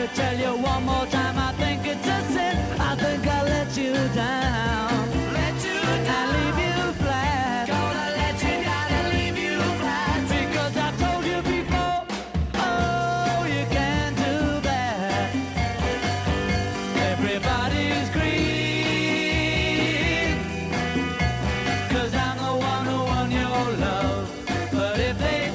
tell you one more time, I think it's a sin. I think I let you down. Let you down. And leave you flat. Gonna let you down and leave you flat. Because I told you before, oh, you can't do that. Everybody's green. 'Cause I'm the one who won your love. But if they'd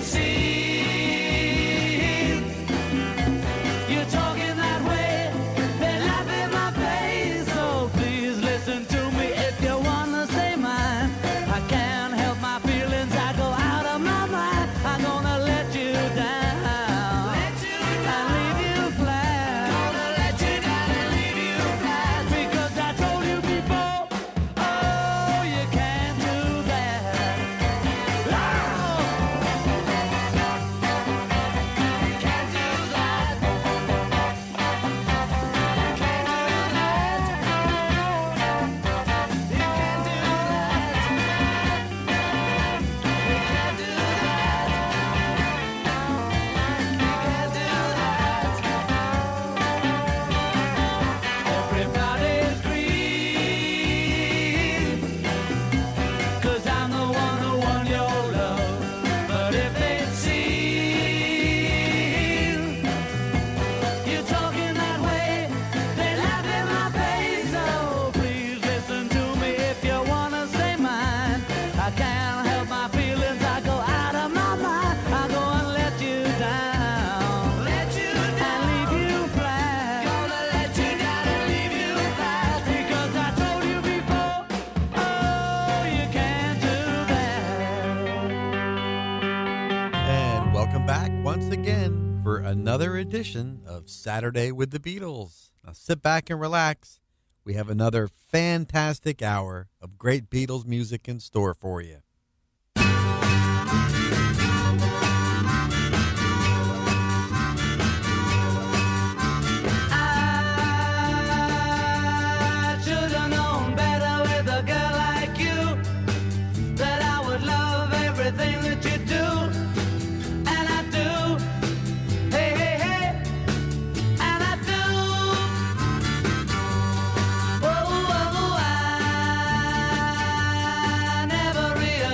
seen you talking that way, they'd laugh in my face. So please listen to me if you wanna stay mine. I can't help my feelings, I go out of my mind. I'm gonna let you down. Let you down. And leave you flat. Gonna let you down and leave you flat. Because I told you before, oh, you can't do that. Oh! Can't do that. Can't do that. You can't do that. You can't do that. Everybody's green. 'Cause I'm the one who won your love. But if they'd seen you talking that way, they'd laugh in my face. So please listen to me if you wanna stay mine. I can't help my feelings, I go out of my mind. I go and let you down. Let you down. And leave you flat. Gonna let you down and leave you flat. Because I told you before, oh, you can't do that. And welcome back once again for another edition of Saturday with the Beatles. Now sit back and relax. We have another fantastic hour of great Beatles music in store for you. I should have known better with a girl like you, that I would love everything that you do. And I do. Hey, hey, hey. And I do. Oh, oh, I never realized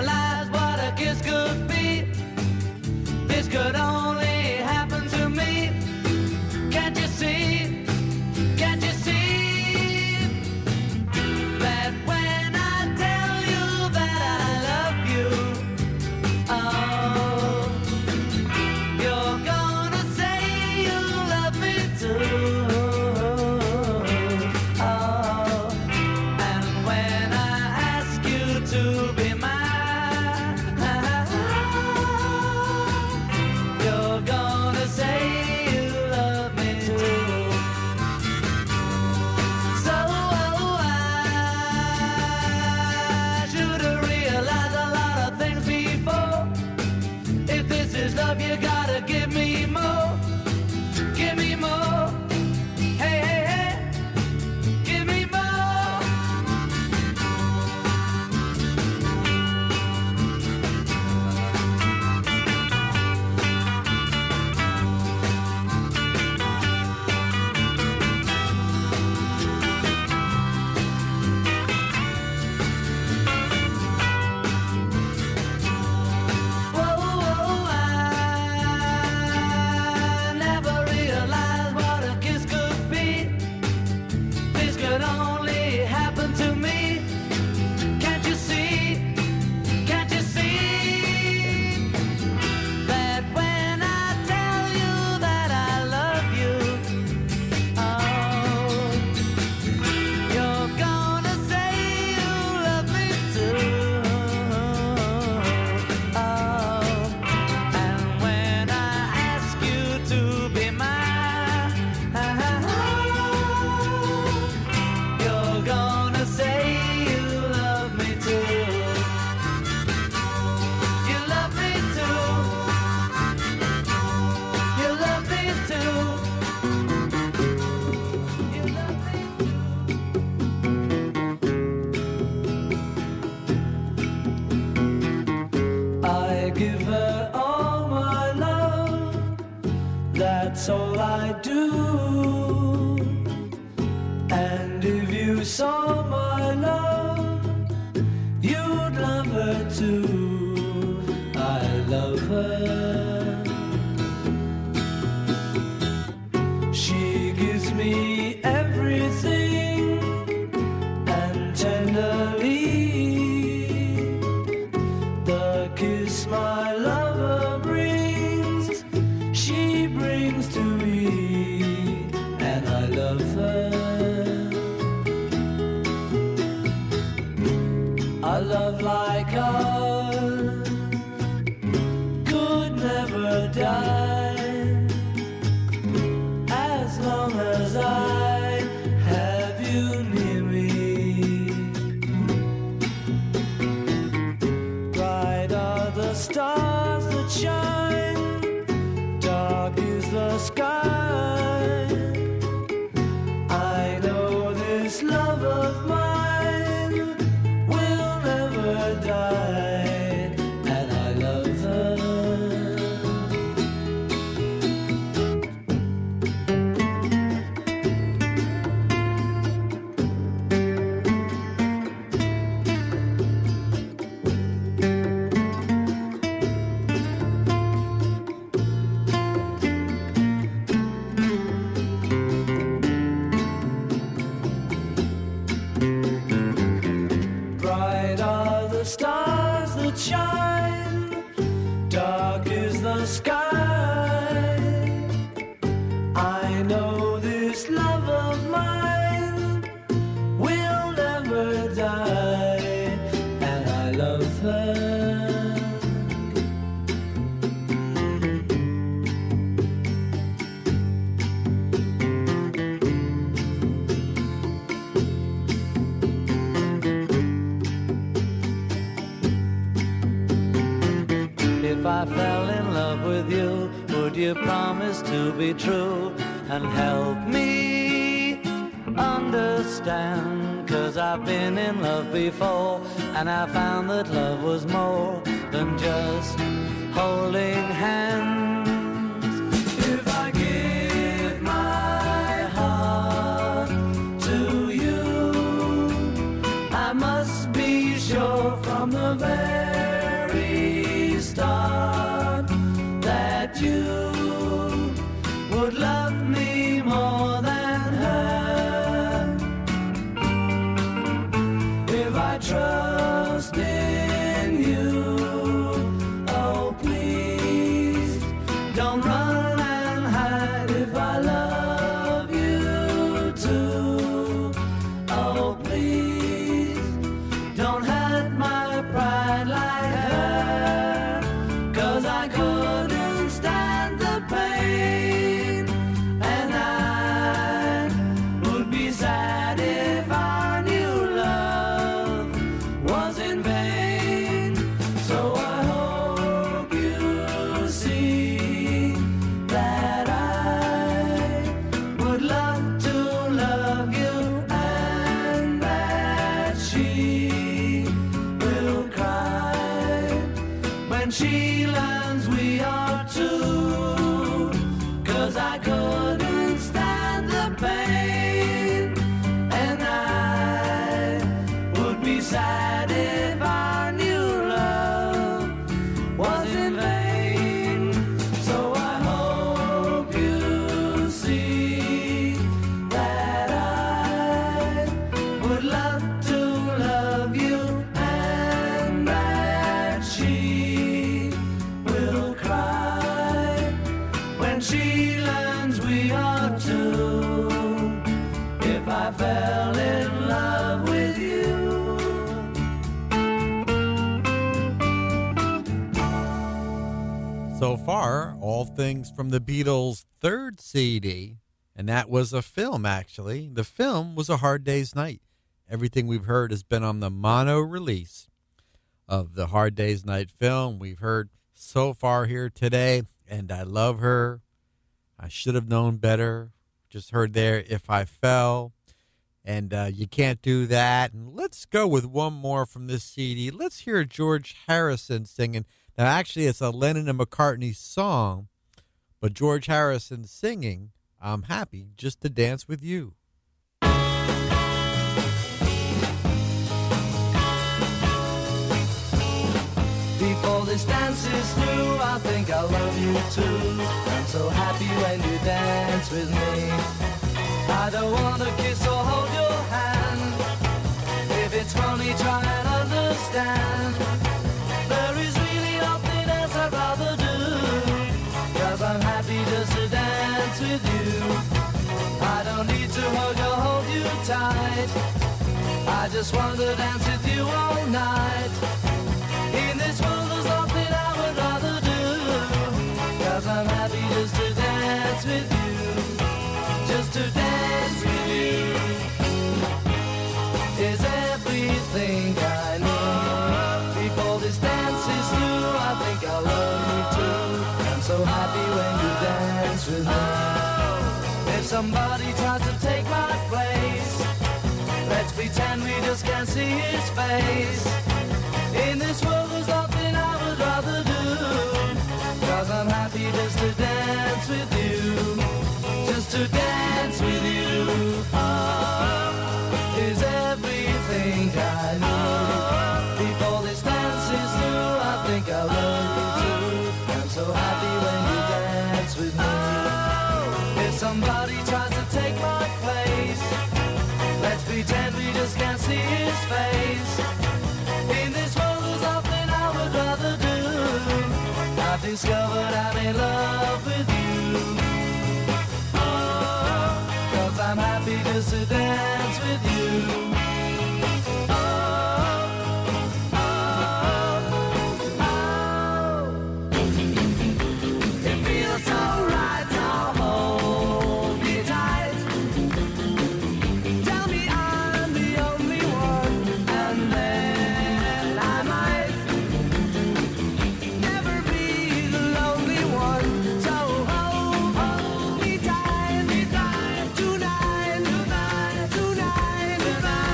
that's all I do. And if you saw my love, you'd love her too. I love her. She gives me everything, and tenderly the kiss my lover brings, she brings to me, and I love her. A love like ours could never die, as long as I have you near me. Bright are the stars that shine, dark is the sky. I know this love of mine will never die, and I love her. Bright are the stars that shine, dark is the sky. I know this love of mine will never die, and I love her. If I fell in love with you, would you promise to be true and help me understand? 'Cause I've been in love before, and I found that love was more than just holding hands. If I give my heart to you, I must be sure from the very start that you would love me more than her. If I trust in you, oh please don't run and hide. If I love you too, oh please don't hurt my pride like her. 'Cause I couldn't stand the pain, and I would be sad if I knew love was in vain. So I hope you see that I would love to love you, and that she will cry when she learns we are two. 'Cause I couldn't stand the pain, and I would be sad if I knew love was in vain. So I hope you see that I would love to love you, and that she will cry when she learns we are two. If I fell in love with you. So far, all things from the Beatles' third CD, and that was a film, actually. The film was A Hard Day's Night. Everything we've heard has been on the mono release of the Hard Day's Night film. We've heard So Far here today, and I Love Her. I Should Have Known Better. Just heard there, If I Fell. And You Can't Do That. And let's go with one more from this CD. Let's hear George Harrison singing. Now, actually, it's a Lennon and McCartney song, But George Harrison singing, I'm happy just to dance with you. Before this dance is through, I think I love you too. I'm so happy when you dance with me. I don't wanna kiss or hold your hand. If it's funny, try and understand. There is really nothing else I'd rather do, 'cause I'm happy just to dance with you. I don't need to hug or hold you tight. I just want to dance with you all night. In this world there's nothing I would rather do, 'cause I'm happy just to dance with you. Just to dance with you is everything I need. Before this dance is through, I think I love you too. I'm so happy when you dance with me. If somebody tries to take my place, let's pretend we just can't see his face. In this world there's nothing I would rather do, 'cause I'm happy just to dance with you. Just to dance with you, is everything I need. Before this dance is through, I think I love you too. I'm so happy when you dance with me. If somebody tries to take my place, let's pretend we just can't see his face. In this world there's nothing I would rather do. I've discovered I'm in love with you. 'Cause I'm happy just to dance with you. It feels so right, now hold me tight. Tell me I'm the only one, and then I might never be the lonely one. So hold me tight, tonight, tonight, tonight, tonight.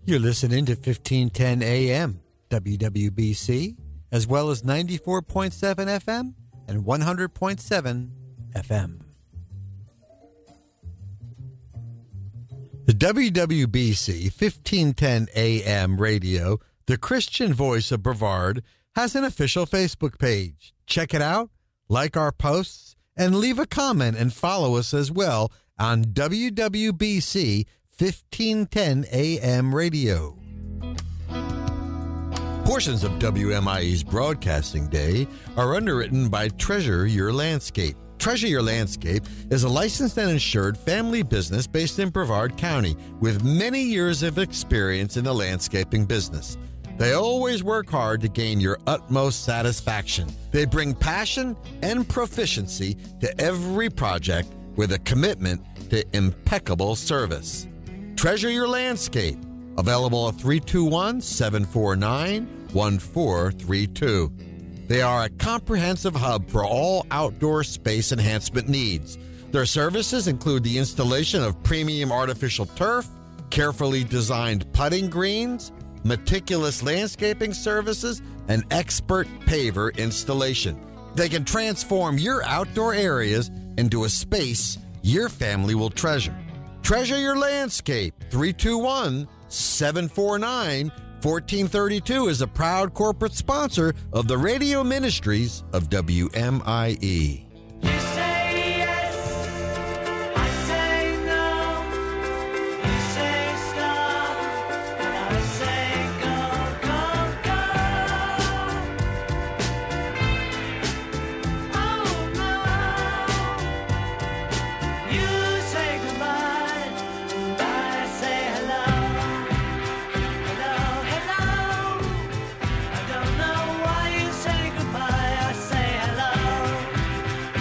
You're listening to 1510 AM, WWBC, as well as 94.7 FM and 100.7 FM. The WWBC 1510 AM radio, the Christian voice of Brevard, has an official Facebook page. Check it out, like our posts, and leave a comment and follow us as well on WWBC 1510 AM radio. Portions of WMIE's broadcasting day are underwritten by Treasure Your Landscape. Treasure Your Landscape is a licensed and insured family business based in Brevard County with many years of experience in the landscaping business. They always work hard to gain your utmost satisfaction. They bring passion and proficiency to every project with a commitment to impeccable service. Treasure Your Landscape, available at 321-749-1432. They are a comprehensive hub for all outdoor space enhancement needs. Their services include the installation of premium artificial turf, carefully designed putting greens, meticulous landscaping services, and expert paver installation. They can transform your outdoor areas into a space your family will treasure. Treasure Your Landscape, 321-749-1432 is a proud corporate sponsor of the radio ministries of WMIE. You say yes, I say no. You say stop, and I say go, go, go. Oh no. You say goodbye, and I say hello. Hello, hello. I don't know why you say goodbye, I say hello.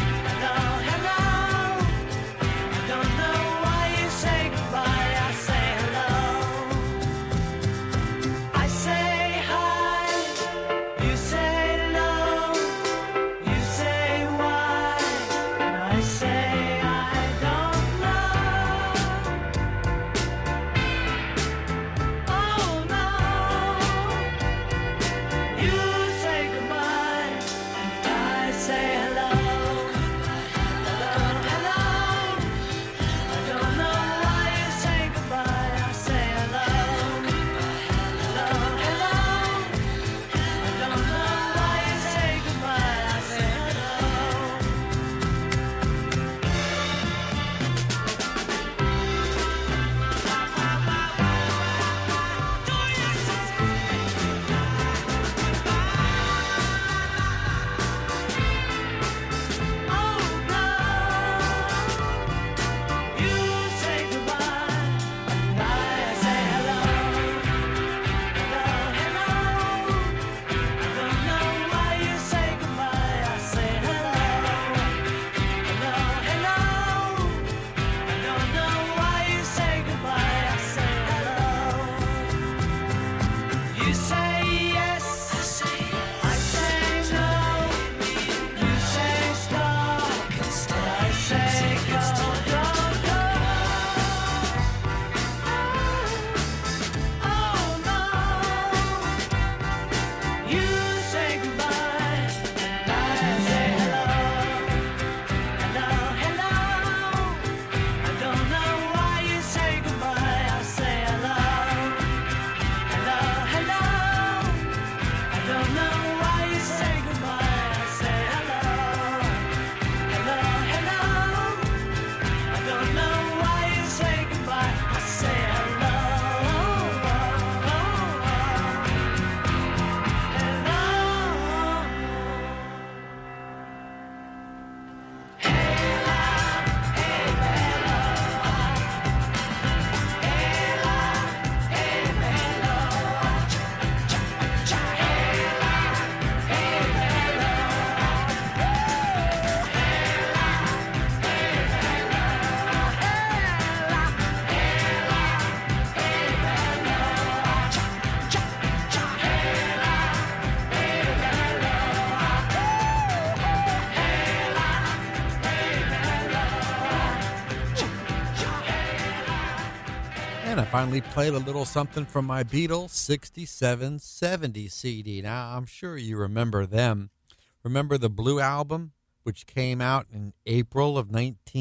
Finally played a little something from my Beatles 6770 CD. Now, I'm sure you remember them. Remember the Blue Album, which came out in April of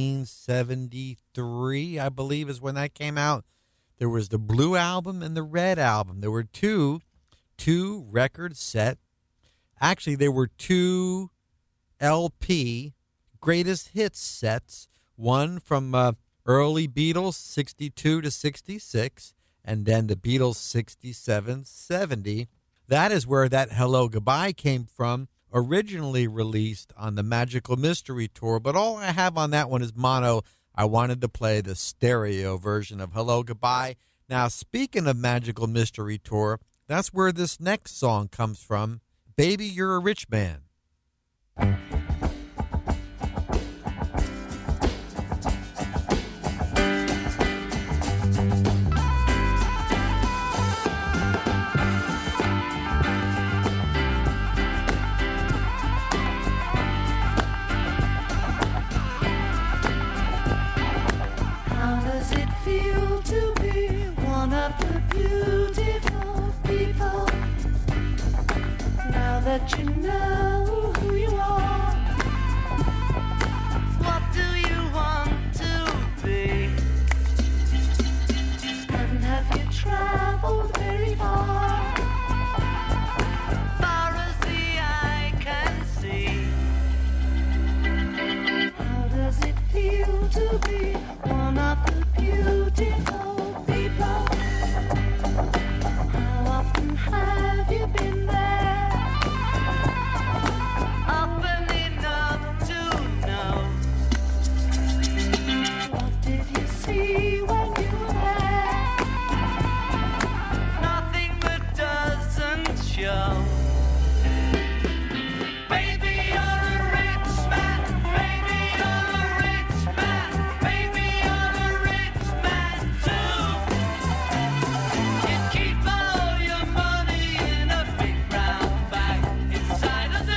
1973, I believe is when that came out. There was the Blue Album and the Red Album. There were two record set. Actually, there were two LP greatest hits sets. One from early Beatles, 62 to 66, and then the Beatles 67-70. That is where that Hello Goodbye came from, originally released on the Magical Mystery Tour, but all I have on that one is mono. I wanted to play the stereo version of Hello Goodbye. Now, speaking of Magical Mystery Tour, that's where this next song comes from, Baby You're a Rich Man. That you know who you are. What do you want to be? And have you traveled very far? Far as the eye can see. How does it feel to be one of the beautiful people? How often have you been there? Often enough to know. What did you see when you were there? Nothing that doesn't show. Baby, you're a rich man. Baby, you're a rich man. Baby, you're a rich man too. You keep all your money in a big brown bag inside a zoo.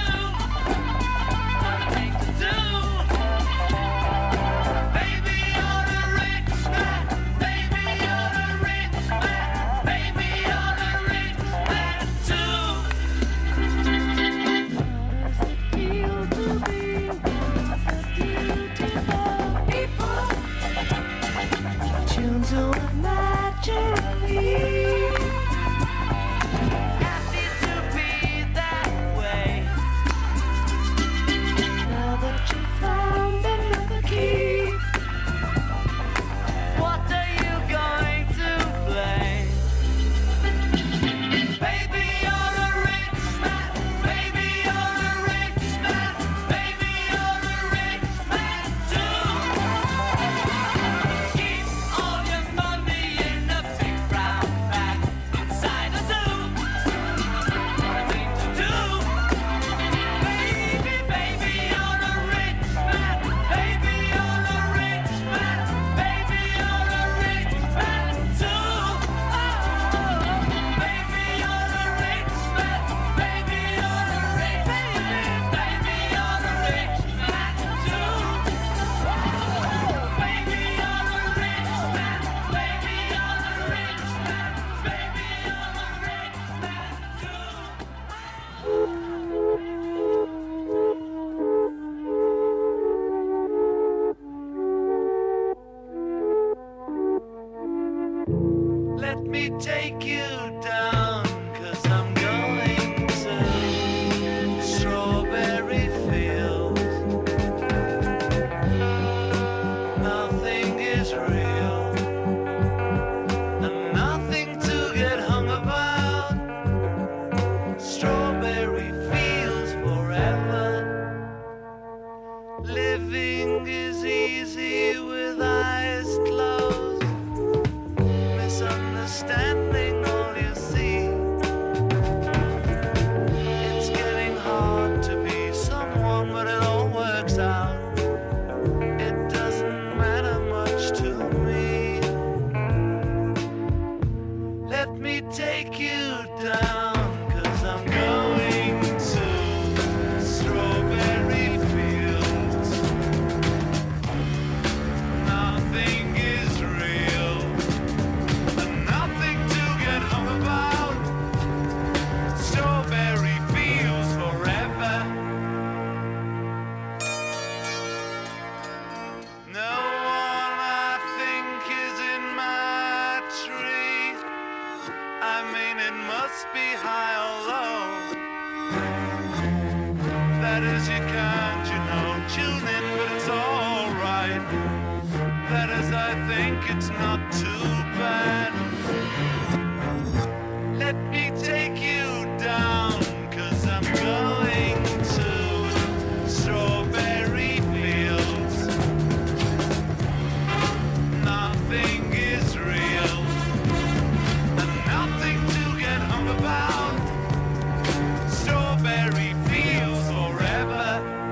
'cause you can't, you know, tune in, but it's alright. That is, I think it's not too bad. Let me take you down, 'cause I'm going to strawberry fields. Nothing is real, and nothing to get hung about. Strawberry fields forever.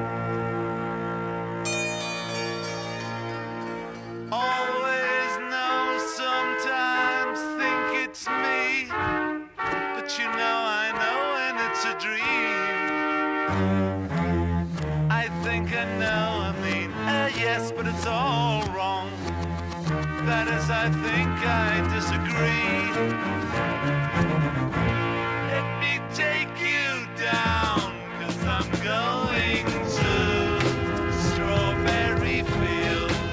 Always know, sometimes think it's me, but you know I know when it's a dream. I think I know, I mean, yes, but it's all wrong. That is, I think I disagree. Let me take you down, 'cause I'm going to strawberry fields.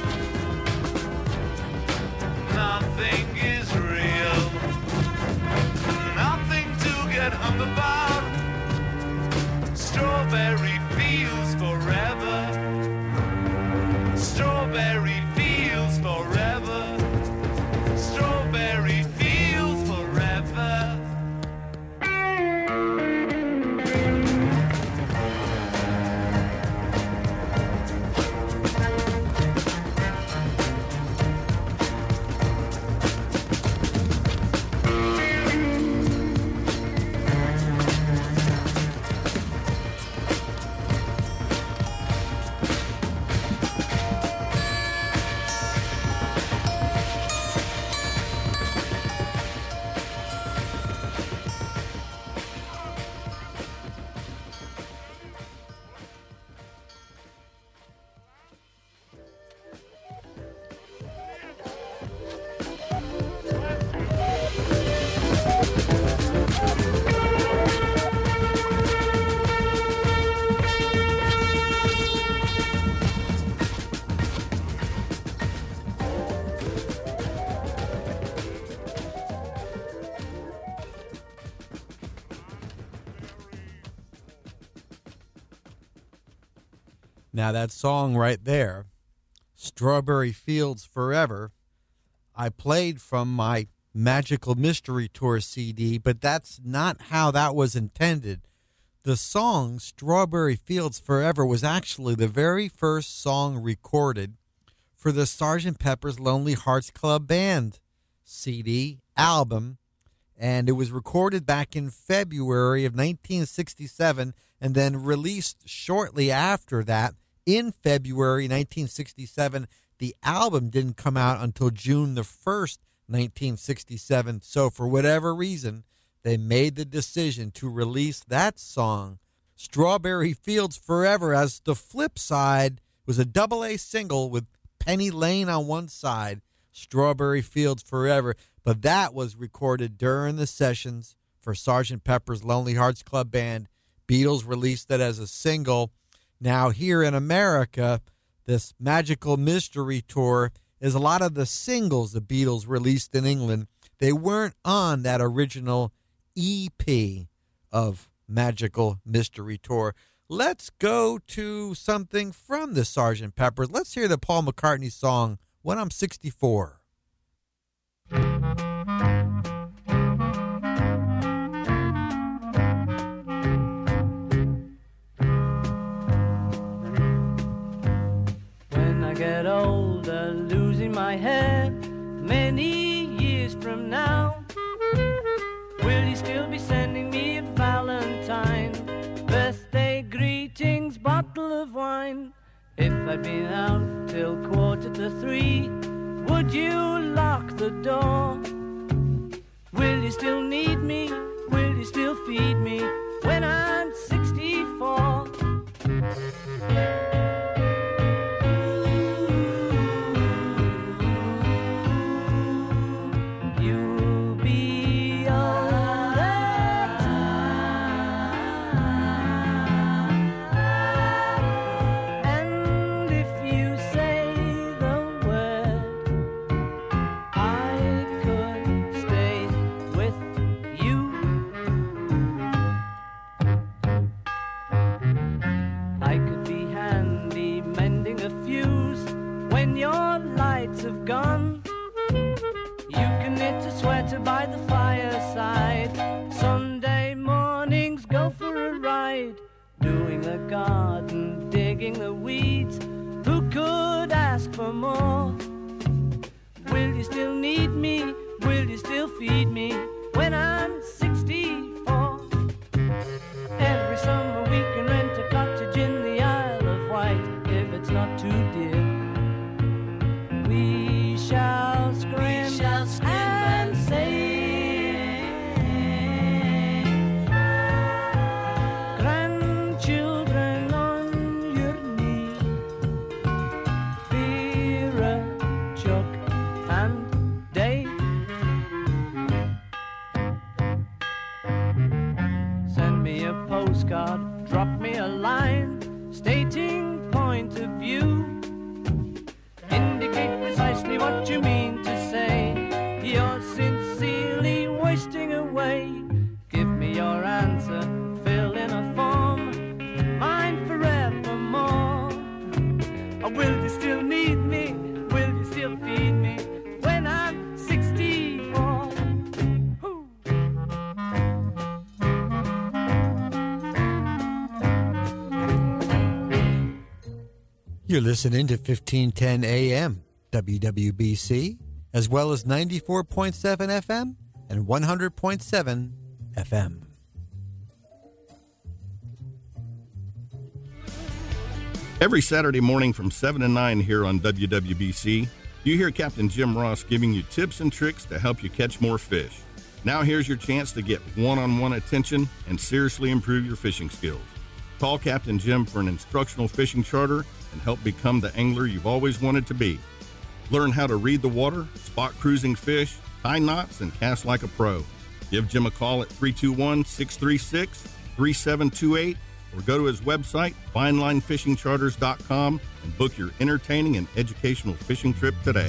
Nothing is real, nothing to get hung about. Strawberry fields forever. Strawberry fields forever. Strawberry fields forever. Now, that song right there, Strawberry Fields Forever, I played from my Magical Mystery Tour CD, but that's not how that was intended. The song Strawberry Fields Forever was actually the very first song recorded for the Sgt. Pepper's Lonely Hearts Club Band CD album, and it was recorded back in February of 1967 and then released shortly after that in February 1967. The album didn't come out until June the 1st, 1967. So for whatever reason, they made the decision to release that song, Strawberry Fields Forever, as the flip side. Was a double-A single with Penny Lane on one side, Strawberry Fields Forever. But that was recorded during the sessions for Sgt. Pepper's Lonely Hearts Club Band. Beatles released it as a single. Now, here in America, this Magical Mystery Tour is a lot of the singles the Beatles released in England. They weren't on that original EP of Magical Mystery Tour. Let's go to something from the Sgt. Pepper's. Let's hear the Paul McCartney song, When I'm 64. When I get older, losing my hair, many years from now, will you still be sending me a Valentine, birthday greetings, bottle of wine? If I'd been out till 2:45, would you lock the door? Will you still need me? Will you still feed me when I'm 64? You'll be all the time, and if you say the word, I could stay with you. for a ride, doing the garden, digging the weeds. Who could ask for more? Will you still need me? Will you still feed me when I'm 64? Every summer we can rent a cottage in the Isle of Wight if it's not too dear. We shall scream, and say, grandchildren on your knee, Vera, Chuck, and Dave. Send me a postcard, drop me a line, stating point of view. Indicate precisely what you mean to say. You're sincerely wasting away. Give me your answer, fill in a form, mine forevermore. Or will you still need me? Will you still feed me when I'm 64? Hoo. You're listening to 1510 AM, WWBC, as well as 94.7 FM and 100.7 FM. Every Saturday morning from 7 to 9 here on WWBC, you hear Captain Jim Ross giving you tips and tricks to help you catch more fish. Now here's your chance to get one-on-one attention and seriously improve your fishing skills. Call Captain Jim for an instructional fishing charter and help become the angler you've always wanted to be. Learn how to read the water, spot cruising fish, tie knots, and cast like a pro. Give Jim a call at 321-636-3728 or go to his website, finelinefishingcharters.com, and book your entertaining and educational fishing trip today.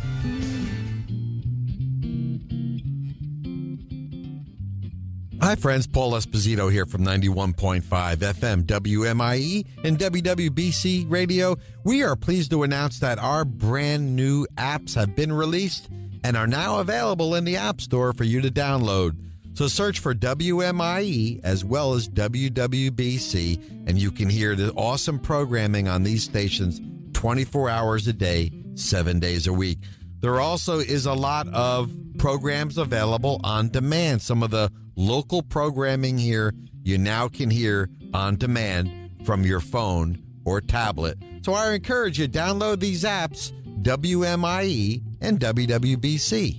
Hi, friends. Paul Esposito here from 91.5 FM WMIE and WWBC Radio. We are pleased to announce that our brand new apps have been released and are now available in the App Store for you to download. So search for WMIE as well as WWBC, and you can hear the awesome programming on these stations 24 hours a day, 7 days a week. There also is a lot of programs available on demand. Some of the local programming here you now can hear on demand from your phone or tablet. So I encourage you, download these apps, WMIE and WWBC.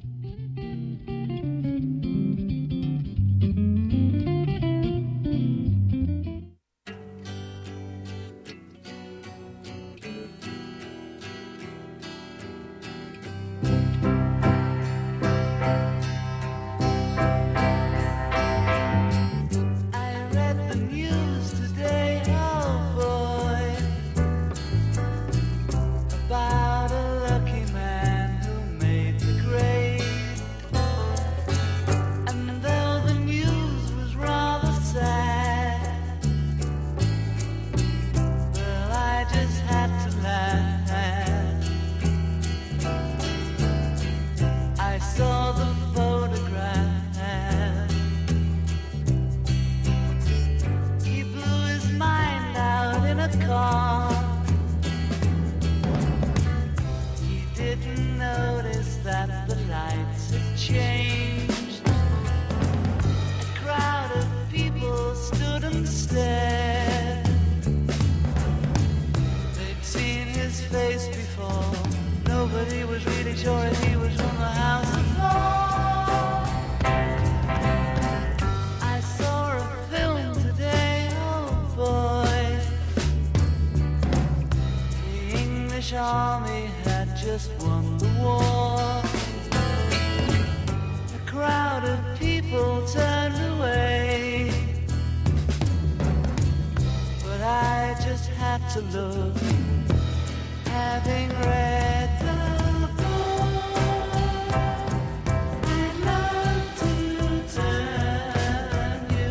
I read the news today, oh boy, about a lucky man who made the grade. And though the news was rather sad, well, I just had to laugh. I saw the photograph. He blew his mind out in a car. He didn't notice that the lights had changed. A crowd of people stood and stared. They'd seen his face before. Nobody was really sure if he was from the House of Lords. I saw a film today, oh boy. The English army had just won the war. A crowd of people turned away, but I just had to look, having read the book. I'd love to turn you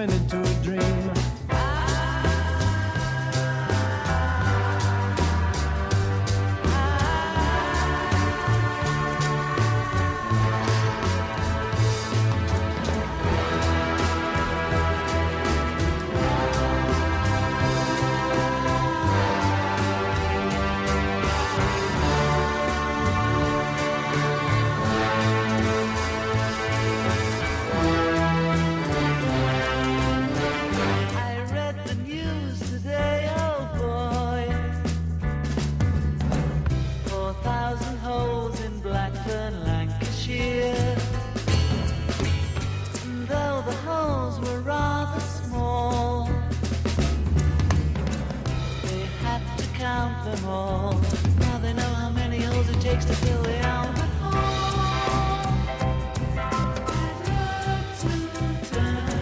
went into a dream. I read the news today, oh boy. 4,000 holes in Blackburn, Lancashire. And though the holes were rather small, they had to count them all. Now they know how many holes it takes to fill the Albert Hall. I'd love to tell you.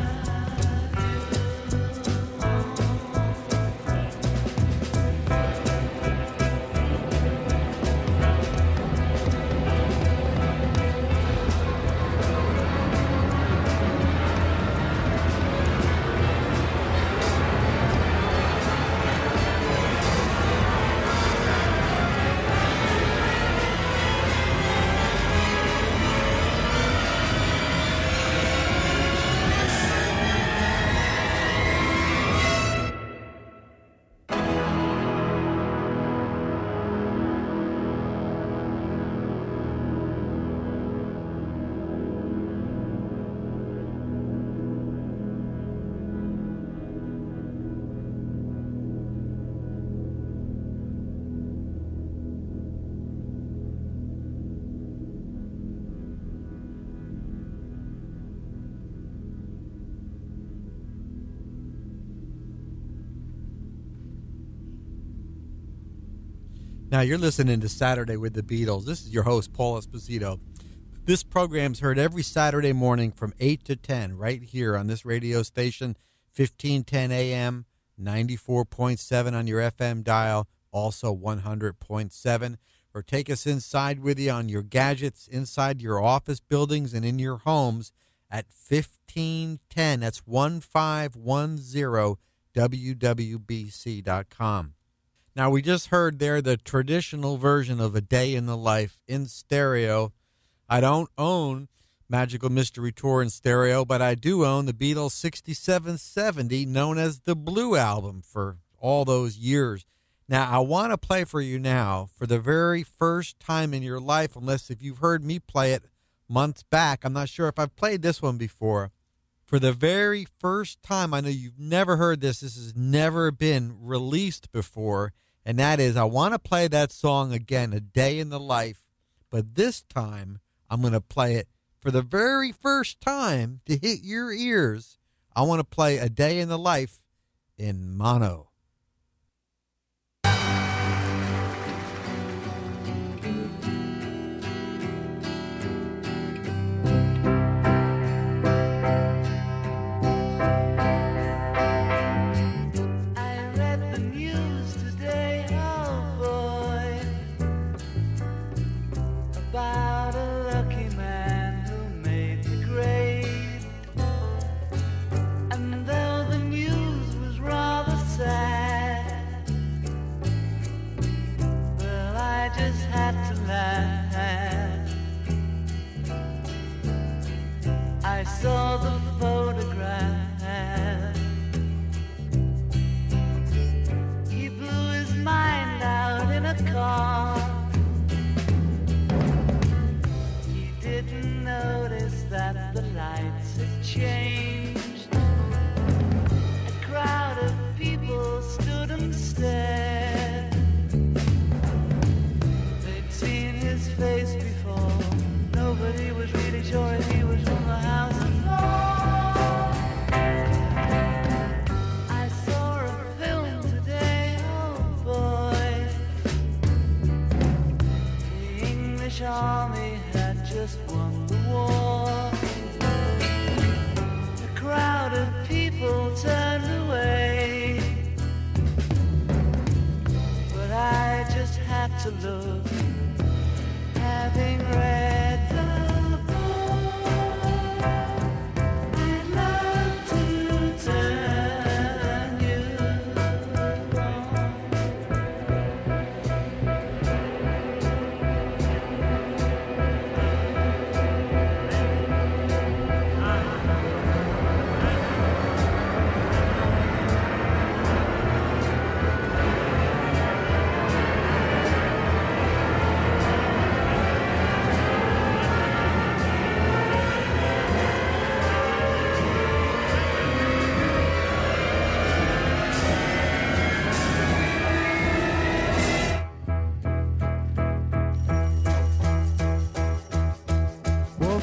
Now you're listening to Saturday with the Beatles. This is your host, Paul Esposito. This program's heard every Saturday morning from 8 to 10 right here on this radio station, 1510 AM, 94.7 on your FM dial, also 100.7. Or take us inside with you on your gadgets, inside your office buildings and in your homes at 1510. That's 1510 WWBC.com. Now, we just heard there the traditional version of A Day in the Life in stereo. I don't own Magical Mystery Tour in stereo, but I do own the Beatles 6770, known as the Blue Album, for all those years. Now, I want to play for you now, for the very first time in your life, unless if you've heard me play it months back. I'm not sure if I've played this one before. For the very first time, I know you've never heard this. This has never been released before. And that is, I want to play that song again, A Day in the Life. But this time, I'm going to play it for the very first time to hit your ears. I want to play A Day in the Life in mono. I saw the photograph. He blew his mind out in a car. He didn't notice that the lights had changed. A crowd of people stood and stared. They'd seen his face before. Nobody was really sure if he was from the house of law. I saw a film today, oh boy. The English army had just won the war. A crowd of people turned away, but I just had to look, having read the book. I'd love to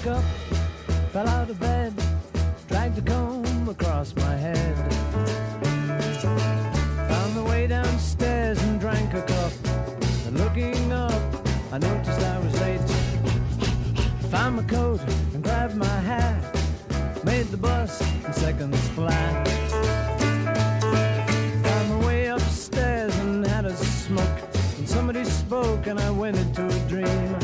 woke up, fell out of bed, dragged a comb across my head. Found the way downstairs and drank a cup. And looking up, I noticed I was late. Found my coat and grabbed my hat. Made the bus in seconds flat. Found my way upstairs and had a smoke. And somebody spoke and I went into a dream.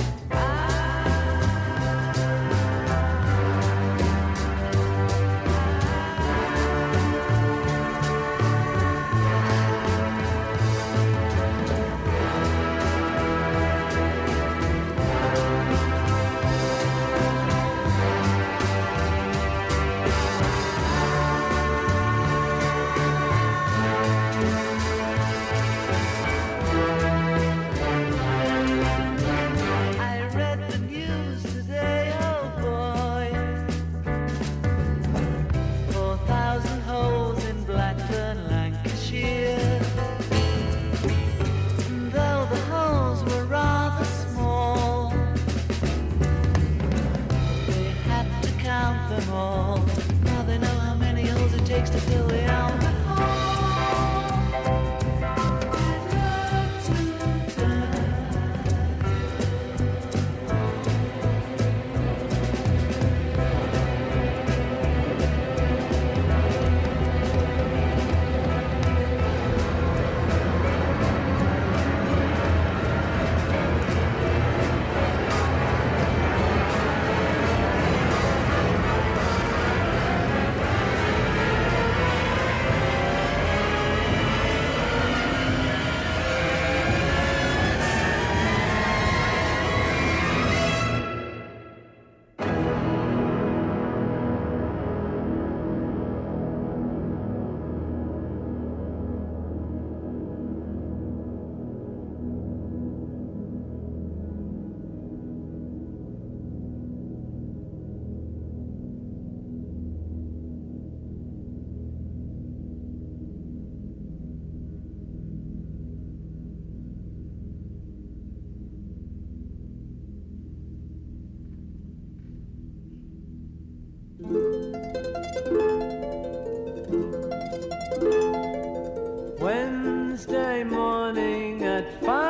Wednesday morning at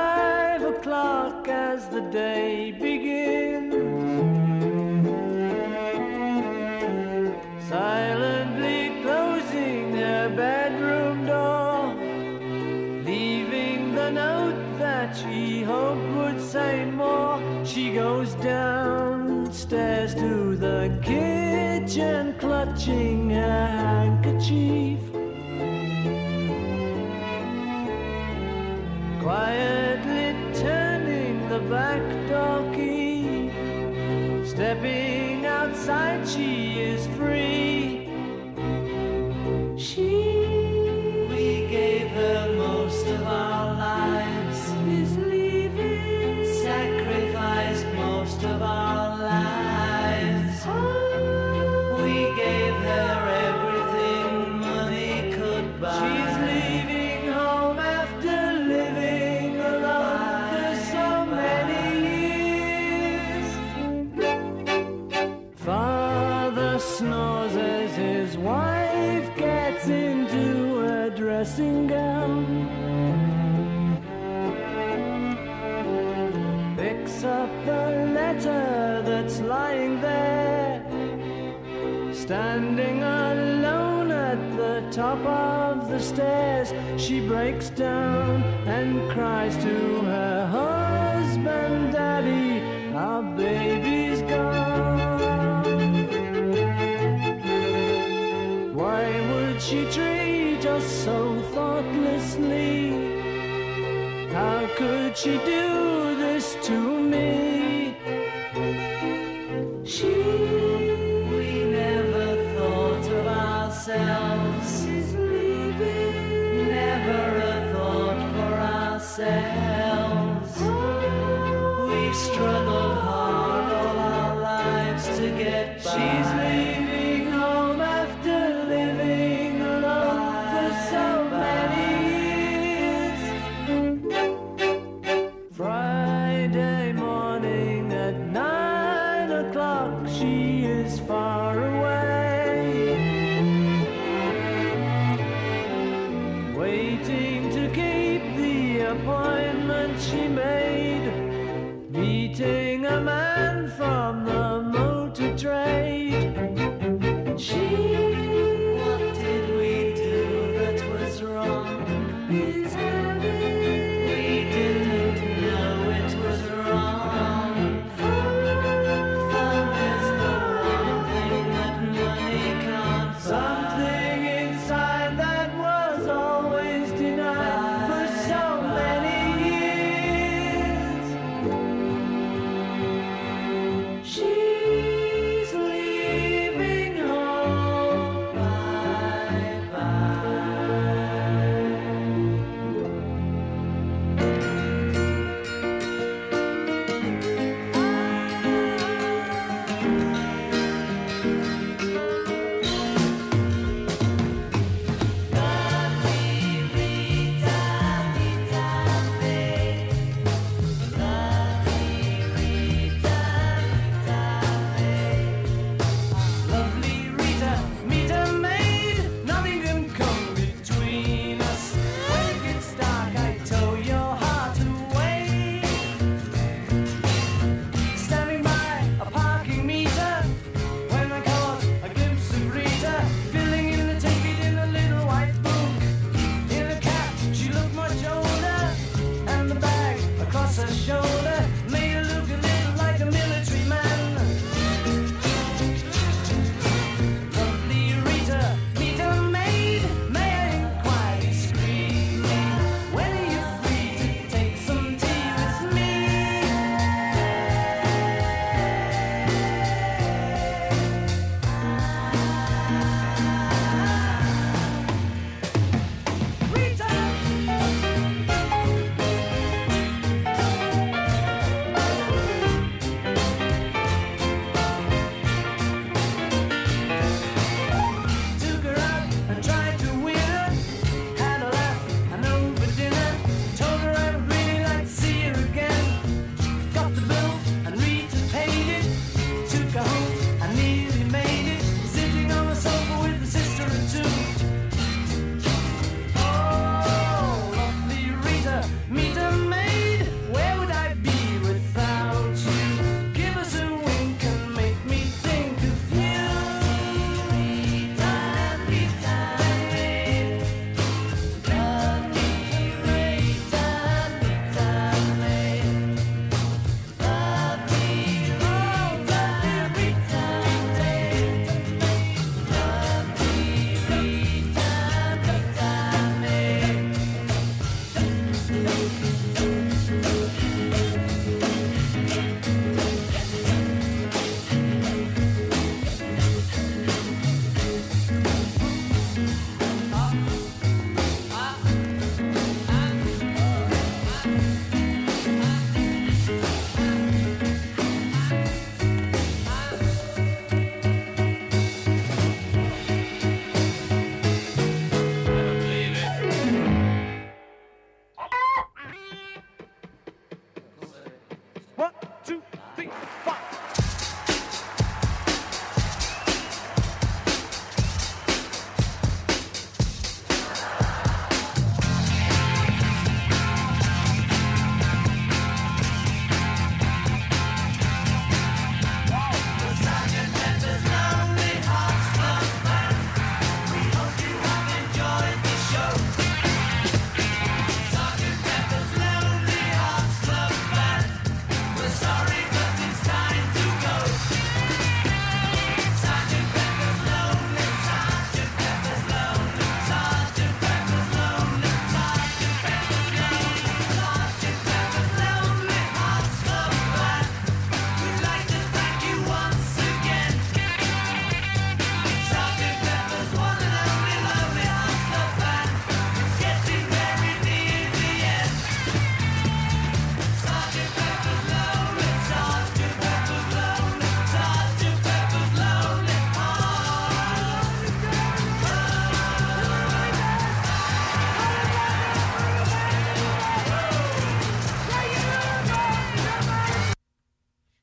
5 o'clock as the day begins, silently closing her bedroom door, leaving the note that she hoped would say more. She goes downstairs to the kitchen, clutching her handkerchief, quietly turning the back door key. Stepping outside, she is free. We gave her most of our lives, is leaving, sacrificed most of our lives. We gave her everything money could buy. She's leaving home after living alone for so many years. Father snores as his wife gets into a dressing gown, picks up the letter that's lying there, standing alone at the top of the stairs. She breaks down and cries to her husband, Daddy, our baby's gone. Why would she treat us so thoughtlessly? How could she do this to me? We never thought of ourselves, is leaving, never a thought for ourselves. We've struggled hard all our lives to get by. She's leaving home after living alone for so many years. Friday morning at 9 o'clock, she she is far away, waiting to keep the appointment she made, meeting a man from the motor trade. What did we do that was wrong? He's having. We didn't know it was wrong. Fun is the one thing that money can't buy. Something inside that was always denied for so many years. She's leaving.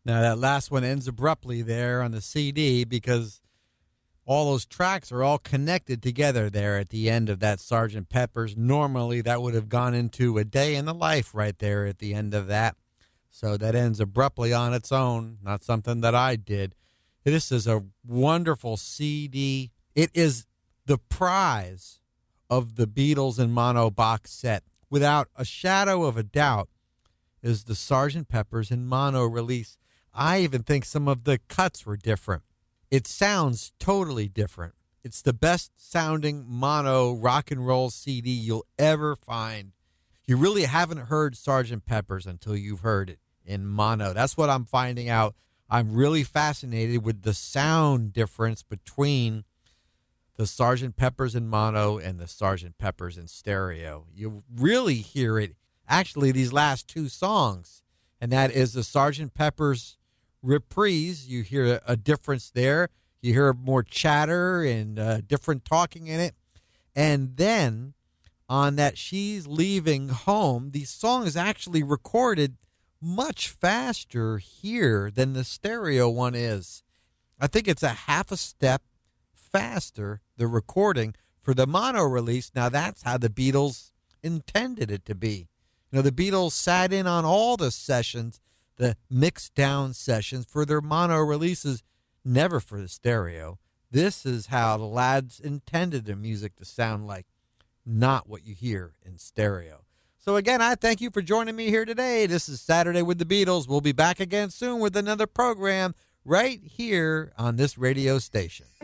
Now, that last one ends abruptly there on the CD because all those tracks are all connected together there at the end of that Sgt. Pepper's. Normally, that would have gone into A Day in the Life right there at the end of that. So that ends abruptly on its own, not something that I did. This is a wonderful CD. It is the prize of the Beatles in mono box set. Without a shadow of a doubt, is the Sgt. Pepper's in mono release. I even think some of the cuts were different. It sounds totally different. It's the best sounding mono rock and roll CD you'll ever find. You really haven't heard Sgt. Pepper's until you've heard it in mono. That's what I'm finding out. I'm really fascinated with the sound difference between the Sgt. Pepper's in mono and the Sgt. Pepper's in stereo. You really hear it, actually, these last two songs, and that is the Sgt. Pepper's Reprise. You hear a difference there. You hear more chatter and different talking in it. And then on that She's Leaving Home, the song is actually recorded much faster here than the stereo one is. I think it's a half a step faster, the recording, for the mono release. Now, that's how the Beatles intended it to be. You know, the Beatles sat in on all the sessions, the mixed down sessions for their mono releases, never for the stereo. This is how the lads intended their music to sound like, not what you hear in stereo. So again, I thank you for joining me here today. This is Saturday with the Beatles. We'll be back again soon with another program right here on this radio station.